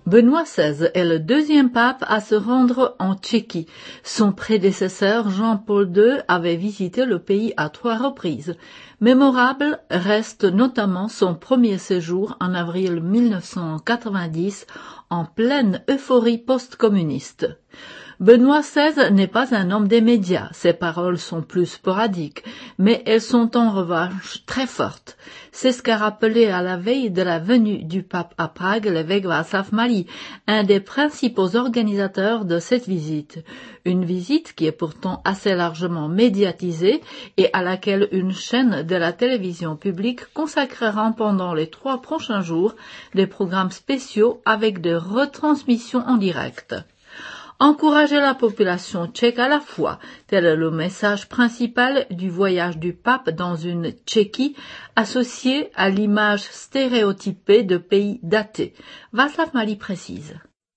Benoît XVI est le deuxième pape à se rendre en Tchéquie. Son prédécesseur Jean-Paul II avait visité le pays à 3 reprises. Mémorable reste notamment son premier séjour en avril 1990 en pleine euphorie post-communiste. Benoît XVI n'est pas un homme des médias, ses paroles sont plus sporadiques, mais elles sont en revanche très fortes. C'est ce qu'a rappelé à la veille de la venue du pape à Prague l'évêque Václav Malý, un des principaux organisateurs de cette visite. Une visite qui est pourtant assez largement médiatisée et à laquelle une chaîne de la télévision publique consacrera pendant les 3 prochains jours des programmes spéciaux avec des retransmissions en direct. Encourager la population tchèque à la foi, tel est le message principal du voyage du pape dans une Tchéquie associée à l'image stéréotypée de pays d'athées. Václav Malý précise.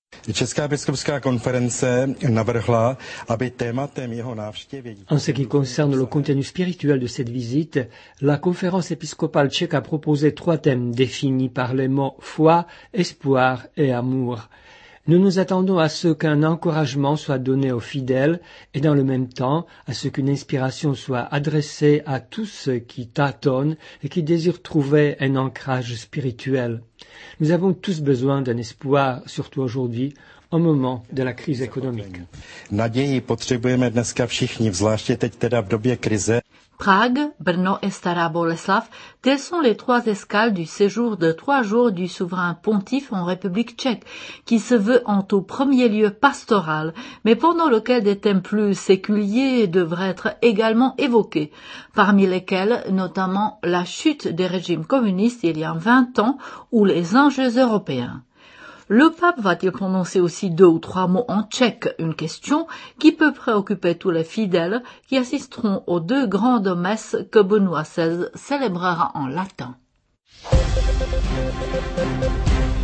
En ce qui concerne le contenu spirituel de cette visite, la conférence épiscopale tchèque a proposé 3 thèmes définis par les mots foi, espoir et amour. Nous nous attendons à ce qu'un encouragement soit donné aux fidèles et dans le même temps à ce qu'une inspiration soit adressée à tous ceux qui tâtonnent et qui désirent trouver un ancrage spirituel. Nous avons tous besoin d'un espoir, surtout aujourd'hui, au moment de la crise économique. Naději potřebujeme dneska všichni, zvláště teď teda v době krize. Prague, Brno et Stará Boleslav, telles sont les 3 escales du séjour de 3 jours du souverain pontife en République tchèque, qui se veut en tout premier lieu pastoral, mais pendant lequel des thèmes plus séculiers devraient être également évoqués, parmi lesquels notamment la chute des régimes communistes il y a 20 ans ou les enjeux européens. Le pape va-t-il prononcer aussi 2 ou 3 mots en tchèque, une question qui peut préoccuper tous les fidèles qui assisteront aux 2 grandes messes que Benoît XVI célébrera en latin.